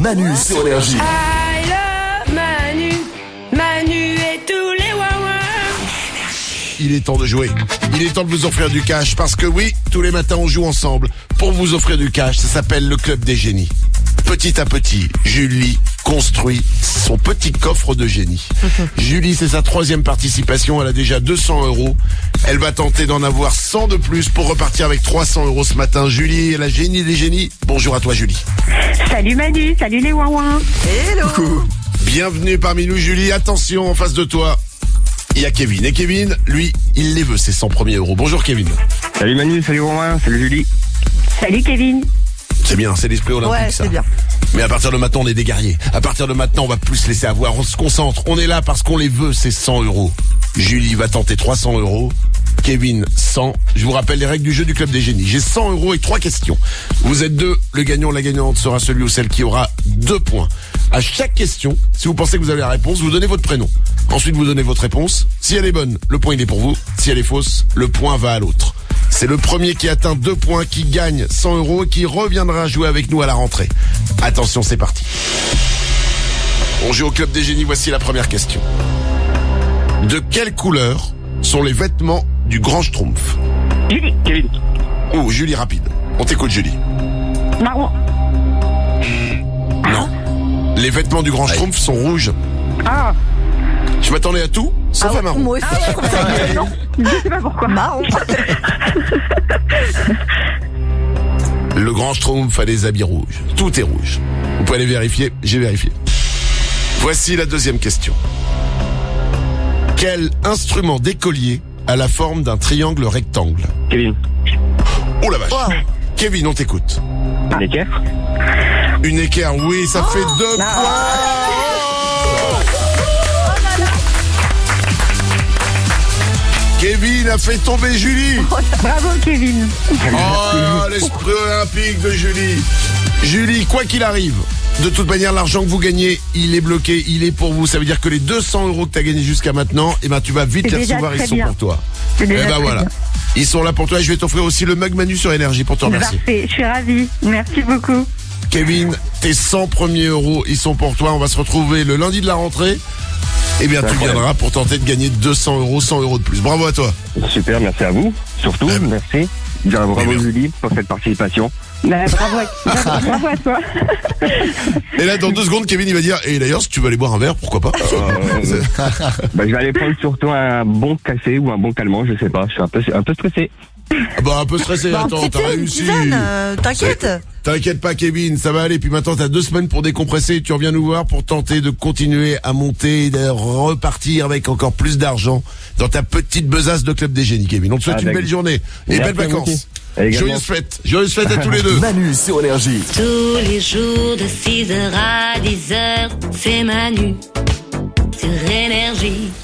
Manu sur Énergie. I love Manu, Manu et tous les wawas. Il est temps de jouer. Il est temps de vous offrir du cash parce que oui, tous les matins on joue ensemble pour vous offrir du cash. Ça s'appelle le Club des Génies. Petit à petit, Julie construit son petit coffre de génie. Julie, c'est sa 3e participation. Elle a déjà 200 €. Elle va tenter d'en avoir 100 de plus pour repartir avec 300 € ce matin. Julie est la génie des génies. Bonjour à toi, Julie. Salut Manu, salut les ouin-ouin. Hello. Bienvenue parmi nous, Julie. Attention, en face de toi, il y a Kevin. Et Kevin, lui, il les veut, ses 100 premiers euros. Bonjour Kevin. Salut Manu, salut Romain, salut Julie. Salut Kevin. C'est bien, c'est l'esprit olympique, Ouais, ça. c'est bien. Mais à partir de maintenant, on est des guerriers. À partir de maintenant, on va plus se laisser avoir. On se concentre. On est là parce qu'on les veut, ces 100 €. Julie va tenter 300 €. Kevin, 100. Je vous rappelle les règles du jeu du Club des Génies. J'ai 100 € et 3 questions. Vous êtes 2. Le gagnant, la gagnante sera celui ou celle qui aura 2 points. À chaque question, si vous pensez que vous avez la réponse, vous donnez votre prénom. Ensuite, vous donnez votre réponse. Si elle est bonne, le point il est pour vous. Si elle est fausse, le point va à l'autre. C'est le premier qui atteint 2 points qui gagne 100 € et qui reviendra jouer avec nous à la rentrée. Attention, c'est parti. On joue au Club des Génies, voici la première question. De quelle couleur sont les vêtements du Grand Schtroumpf? Julie. Kevin. Oh, Julie, rapide. On t'écoute, Julie. Marron. Non. Les vêtements du Grand Schtroumpf sont rouges. Ah. Je m'attendais à tout, sauf à marron. Moi aussi, je trouve ça Non, je sais pas pourquoi. marrant. Le Grand Schtroumpf a des habits rouges. Tout est rouge. Vous pouvez aller vérifier, j'ai vérifié. Voici la deuxième question. Quel instrument d'écolier a la forme d'un triangle rectangle? Kevin. Oh la vache. Wow. Kevin, on t'écoute. Un équerre. Une équerre, oui, ça fait 2 points. Kevin a fait tomber Julie. Bravo Kevin. Oh, l'esprit olympique de Julie. Julie, quoi qu'il arrive, de toute manière, l'argent que vous gagnez, il est bloqué, il est pour vous. Ça veut dire que les 200 € que tu as gagnés jusqu'à maintenant, eh ben, tu vas vite C'est les déjà recevoir, ils très sont bien. pour toi. C'est Eh déjà ben très voilà. bien. Ils sont là pour toi et je vais t'offrir aussi le mug Manu sur Énergie pour te remercier. Parfait, je suis ravie. Merci beaucoup. Kevin, tes 100 premiers euros, ils sont pour toi. On va se retrouver le lundi de la rentrée. Eh bien, tu Incroyable. viendras pour tenter de gagner 200 €, 100 € de plus. Bravo à toi. Super, merci à vous. Surtout, merci. Bravo bien. Julie pour cette participation. Bravo à toi. Et là, dans 2 secondes, Kevin, il va dire, et d'ailleurs, si tu veux aller boire un verre, pourquoi pas? Je vais aller prendre surtout un bon café ou un bon calmant, je sais pas. Je suis un peu stressé. Bah, un peu stressé. Bah, un Attends, petit t'as thé, une réussi. tisane, t'inquiète. T'inquiète pas, Kevin, ça va aller. Puis maintenant, t'as 2 semaines pour décompresser. Tu reviens nous voir pour tenter de continuer à monter et de repartir avec encore plus d'argent dans ta petite besace de Club des Génies, Kevin. On te souhaite une Avec- belle journée et Merci belles à vous vacances. aussi. Également. Joyeuses fêtes à tous les deux. Manu sur Énergie. Tous les jours de 6h à 10h, c'est Manu sur Énergie.